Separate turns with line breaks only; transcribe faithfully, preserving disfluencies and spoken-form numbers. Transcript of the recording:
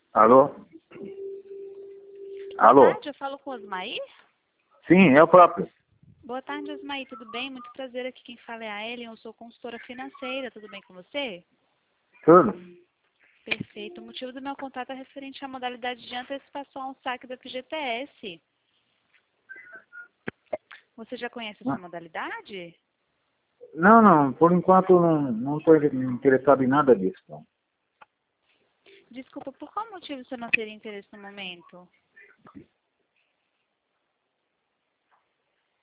Alô?
Boa
Alô?
tarde, eu falo com o Osmair?
Sim, é o próprio.
Boa tarde, Osmair, tudo bem? Muito prazer, aqui quem fala é a Ellen, eu sou consultora financeira, tudo bem com você?
Tudo?
Perfeito, o motivo do meu contato é referente à modalidade de antecipação ao saque do F G T S. Você já conhece essa modalidade?
Não, não, por enquanto não não estou interessado em nada disso. Não.
Desculpa, por qual motivo você não teria interesse no momento?